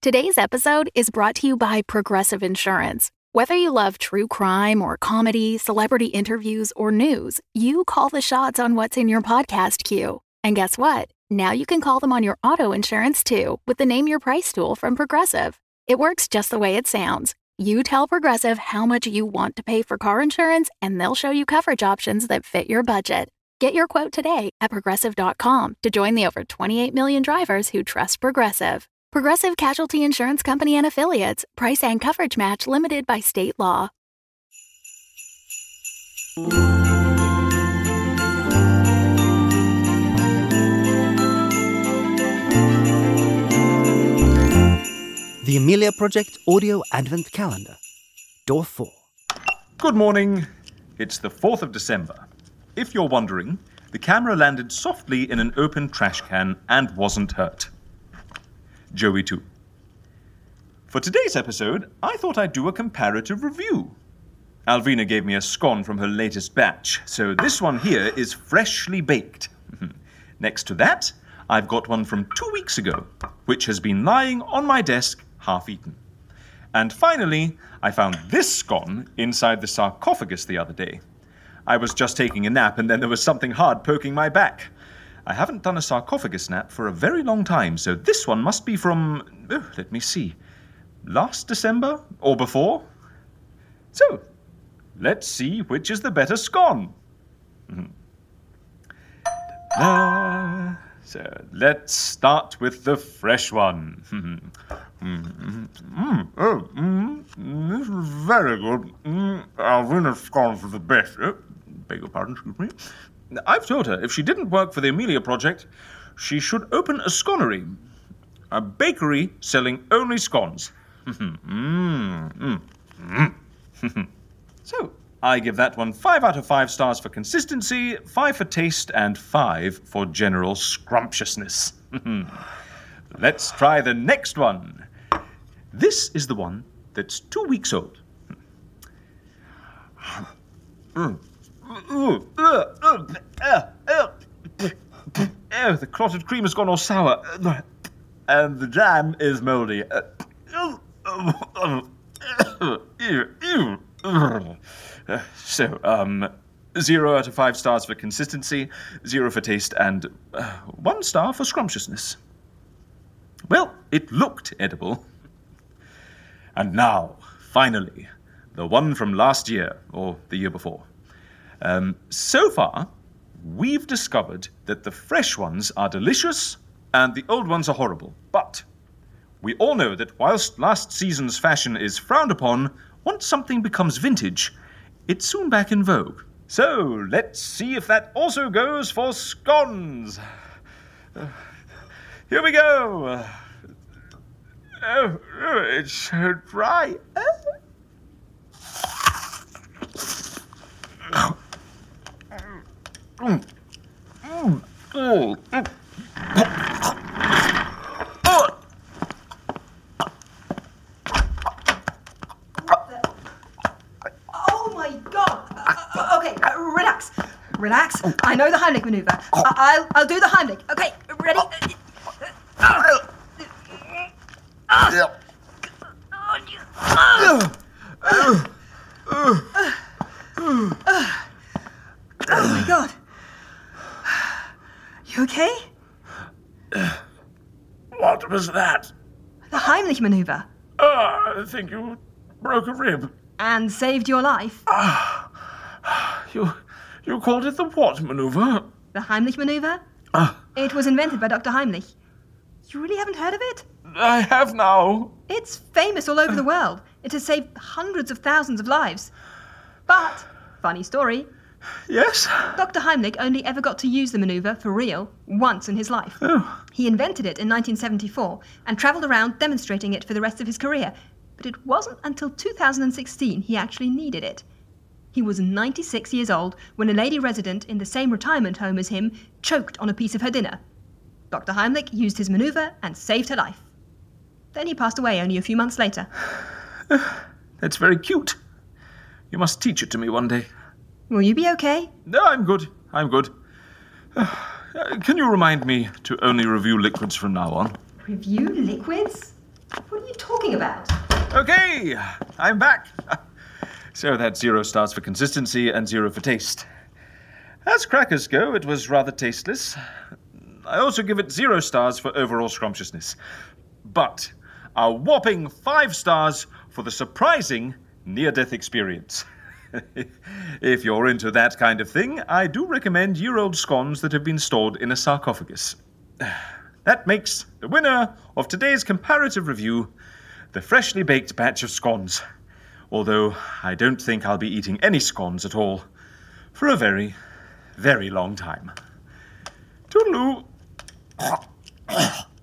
Today's episode is brought to you by Progressive Insurance. Whether you love true crime or comedy, celebrity interviews, or news, you call the shots on what's in your podcast queue. And guess what? Now you can call them on your auto insurance too with the Name Your Price tool from Progressive. It works just the way it sounds. You tell Progressive how much you want to pay for car insurance, and they'll show you coverage options that fit your budget. Get your quote today at Progressive.com to join the over 28 million drivers who trust Progressive. Progressive Casualty Insurance Company and Affiliates. Price and coverage match limited by state law. The Amelia Project Audio Advent Calendar. Door 4. Good morning. It's the 4th of December. If you're wondering, the camera landed softly in an open trash can and wasn't hurt. Joey too. For today's episode, I thought I'd do a comparative review. Alvina gave me a scone from her latest batch, so this one here is freshly baked. Next to that, I've got one from 2 weeks ago, which has been lying on my desk half-eaten. And finally, I found this scone inside the sarcophagus the other day. I was just taking a nap and then there was something hard poking my back. I haven't done a sarcophagus nap for a very long time, so this one must be from, let me see, last December or before? So, let's see which is the better scone. So, let's start with the fresh one. This is very good. Alvina's scones are the best. Beg your pardon, excuse me. I've told her if she didn't work for the Amelia Project, she should open a sconery. A bakery selling only scones. So, I give that one 5 out of 5 stars for consistency, 5 for taste, and 5 for general scrumptiousness. Let's try the next one. This is the one that's 2 weeks old. The clotted cream has gone all sour, and the jam is mouldy. So, 0 out of 5 stars for consistency, 0 for taste, and 1 star for scrumptiousness. Well, it looked edible. And now, finally, the one from last year, or the year before. So far, we've discovered that the fresh ones are delicious and the old ones are horrible. But we all know that whilst last season's fashion is frowned upon, once something becomes vintage, it's soon back in vogue. So, let's see if that also goes for scones. Here we go. Oh, it's so dry. Relax. I know the Heimlich maneuver. I'll do the Heimlich. Okay, ready? Oh my God. You okay? What was that? The Heimlich maneuver. I think you broke a rib. And saved your life. You called it the what maneuver? The Heimlich maneuver? It was invented by Dr. Heimlich. You really haven't heard of it? I have now. It's famous all over the world. It has saved hundreds of thousands of lives. But, funny story, Yes? Dr. Heimlich only ever got to use the maneuver for real once in his life. Oh. He invented it in 1974 and travelled around demonstrating it for the rest of his career. But it wasn't until 2016 he actually needed it. He was 96 years old when a lady resident in the same retirement home as him choked on a piece of her dinner. Dr. Heimlich used his maneuver and saved her life. Then he passed away only a few months later. That's very cute. You must teach it to me one day. Will you be okay? No, I'm good. Can you remind me to only review liquids from now on? Review liquids? What are you talking about? Okay, I'm back. So that's 0 stars for consistency and 0 for taste. As crackers go, it was rather tasteless. I also give it 0 stars for overall scrumptiousness. But a whopping 5 stars for the surprising near-death experience. If you're into that kind of thing, I do recommend year-old scones that have been stored in a sarcophagus. That makes the winner of today's comparative review the freshly baked batch of scones. Although I don't think I'll be eating any scones at all for a very, very long time. Toodaloo!